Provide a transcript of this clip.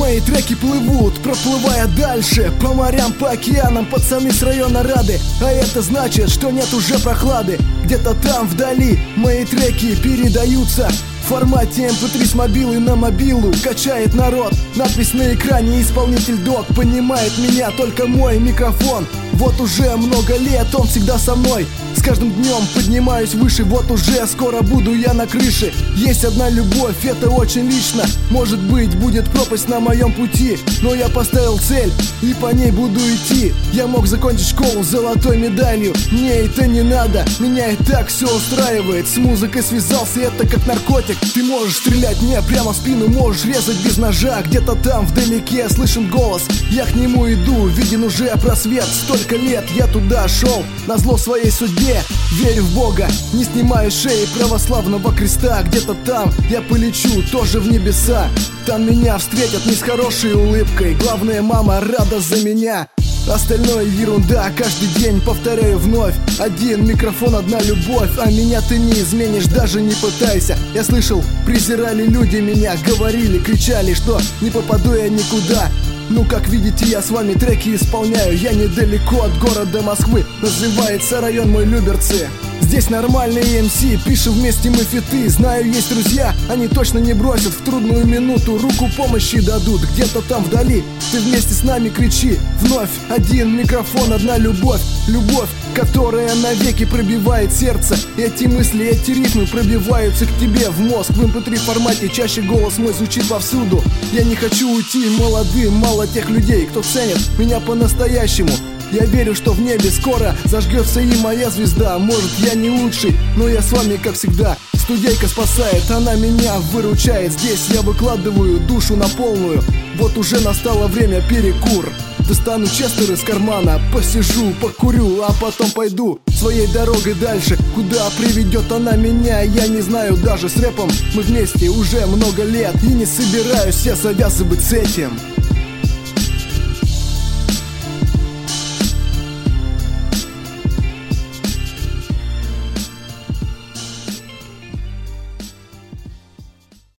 Мои треки плывут, проплывая дальше. По морям, по океанам, пацаны с района рады. А это значит, что нет уже прохлады. Где-то там вдали мои треки передаются в формате MP3 с мобилы на мобилу. Качает народ, надпись на экране, исполнитель Дог. Понимает меня только мой микрофон. Вот уже много лет он всегда со мной. С каждым днем поднимаюсь выше, вот уже скоро буду я на крыше. Есть одна любовь, это очень лично. Может быть, будет пропасть на моем пути, но я поставил цель и по ней буду идти. Я мог закончить школу с золотой медалью. Мне это не надо, меня и так все устраивает. С музыкой связался, это как наркотик. Ты можешь стрелять мне прямо в спину, можешь резать без ножа. Где-то там вдалеке слышен голос, я к нему иду, виден уже просвет. Столько лет я туда шел, назло своей судьбе. Верю в Бога, не снимаю шеи православного креста. Где-то там я полечу, тоже в небеса. Там меня встретят не с хорошей улыбкой. Главное, мама рада за меня. Остальное ерунда, каждый день повторяю вновь. Один микрофон, одна любовь. А меня ты не изменишь, даже не пытайся. Я слышал, презирали люди меня, говорили, кричали, что не попаду я никуда. Ну, как видите, я с вами треки исполняю. Я недалеко от города Москвы, называется район мой Люберцы. Здесь нормальные МС, пишем вместе мы фиты. Знаю, есть друзья, они точно не бросят в трудную минуту, руку помощи дадут. Где-то там вдали ты вместе с нами кричи. Вновь один микрофон, одна любовь. Любовь, которая навеки пробивает сердце. Эти мысли, эти ритмы пробиваются к тебе в мозг. В MP3 формате чаще голос мой звучит повсюду. Я не хочу уйти молодым, мало тех людей, кто ценит меня по-настоящему. Я верю, что в небе скоро зажгется и моя звезда. Может, я не лучший, но я с вами, как всегда. Студейка спасает, она меня выручает. Здесь я выкладываю душу на полную. Вот уже настало время перекур. Достану Честер из кармана, посижу, покурю, а потом пойду своей дорогой дальше. Куда приведет она меня, я не знаю даже. С рэпом мы вместе уже много лет, и не собираюсь я завязывать с этим.